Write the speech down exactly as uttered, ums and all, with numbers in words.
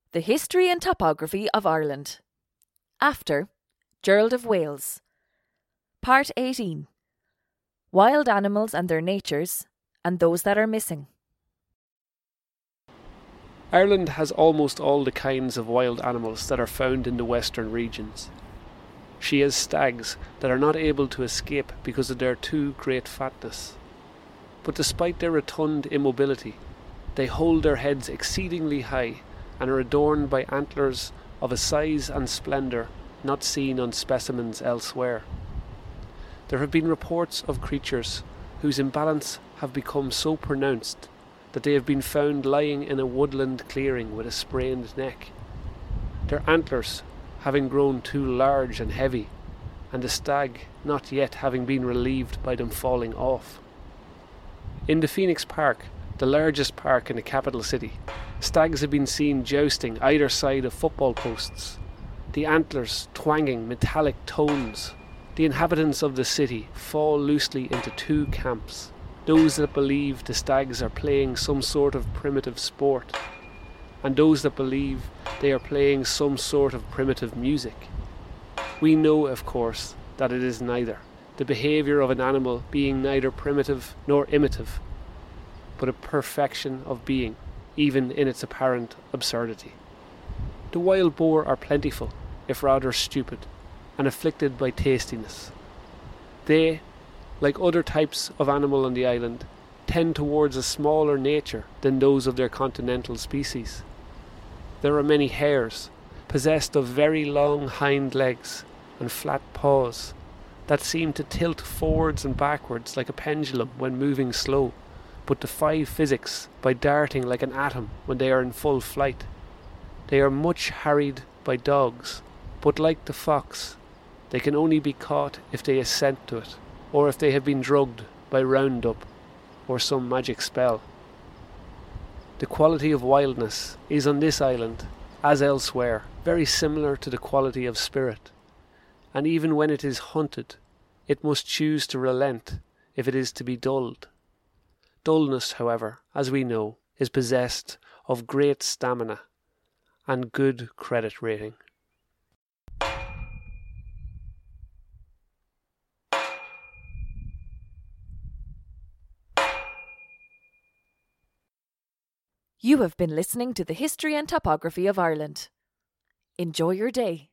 The History and Topography of Ireland. After Gerald of Wales. Part eighteen. Wild Animals and Their Natures, and Those That Are Missing. Ireland has almost all the kinds of wild animals that are found in the western regions. She has stags that are not able to escape because of their too great fatness. But despite their rotund immobility, they hold their heads exceedingly high and are adorned by antlers of a size and splendour not seen on specimens elsewhere. There have been reports of creatures whose imbalance have become so pronounced that they have been found lying in a woodland clearing with a sprained neck, their antlers having grown too large and heavy, and the stag not yet having been relieved by them falling off. In the Phoenix Park, the largest park in the capital city, stags have been seen jousting either side of football posts, the antlers twanging metallic tones. The inhabitants of the city fall loosely into two camps: those that believe the stags are playing some sort of primitive sport, and those that believe they are playing some sort of primitive music. We know, of course, that it is neither, the behaviour of an animal being neither primitive nor imitative, but a perfection of being, even in its apparent absurdity. The wild boar are plentiful, if rather stupid, and afflicted by tastiness. They, like other types of animal on the island, tend towards a smaller nature than those of their continental species. There are many hares, possessed of very long hind legs and flat paws, that seem to tilt forwards and backwards like a pendulum when moving slow, but defy physics by darting like an atom when they are in full flight. They are much harried by dogs, but like the fox, they can only be caught if they assent to it, or if they have been drugged by Roundup or some magic spell. The quality of wildness is on this island, as elsewhere, very similar to the quality of spirit, and even when it is hunted, it must choose to relent if it is to be dulled. Dullness, however, as we know, is possessed of great stamina and good credit rating. You have been listening to the History and Topography of Ireland. Enjoy your day.